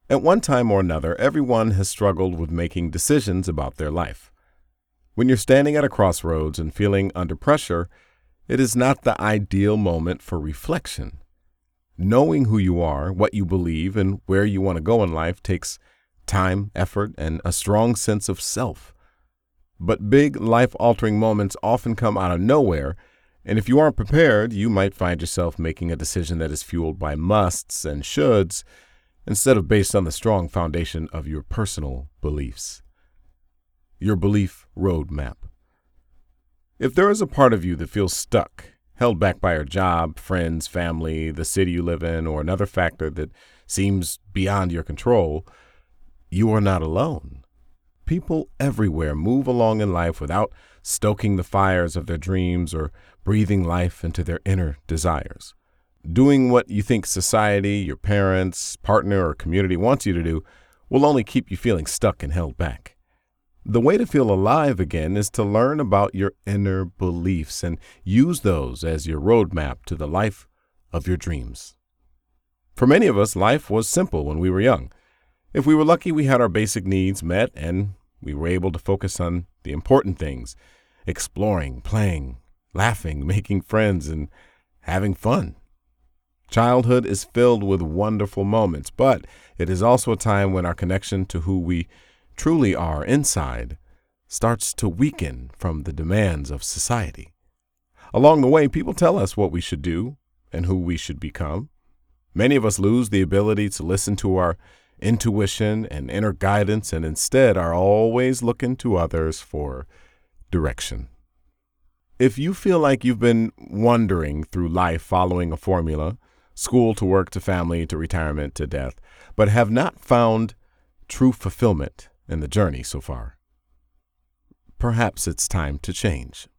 At one time or another, everyone has struggled with making decisions about their life. When you're standing at a crossroads and feeling under pressure, it is not the ideal moment for reflection. Knowing who you are, what you believe, and where you want to go in life takes time, effort, and a strong sense of self. But big, life-altering moments often come out of nowhere, and if you aren't prepared, you might find yourself making a decision that is fueled by musts and shoulds instead of based on the strong foundation of your personal beliefs. Your belief roadmap. If there is a part of you that feels stuck, held back by your job, friends, family, the city you live in, or another factor that seems beyond your control, you are not alone. People everywhere move along in life without stoking the fires of their dreams or breathing life into their inner desires. Doing what you think society, your parents, partner, or community wants you to do will only keep you feeling stuck and held back. The way to feel alive again is to learn about your inner beliefs and use those as your roadmap to the life of your dreams. For many of us, life was simple when we were young. If we were lucky, we had our basic needs met and we were able to focus on the important things, exploring, playing, laughing, making friends, and having fun. Childhood is filled with wonderful moments, but it is also a time when our connection to who we truly are inside starts to weaken from the demands of society. Along the way, people tell us what we should do and who we should become. Many of us lose the ability to listen to our intuition and inner guidance and instead are always looking to others for direction. If you feel like you've been wandering through life following a formula, school to work to family to retirement to death, but have not found true fulfillment in the journey so far, perhaps it's time to change.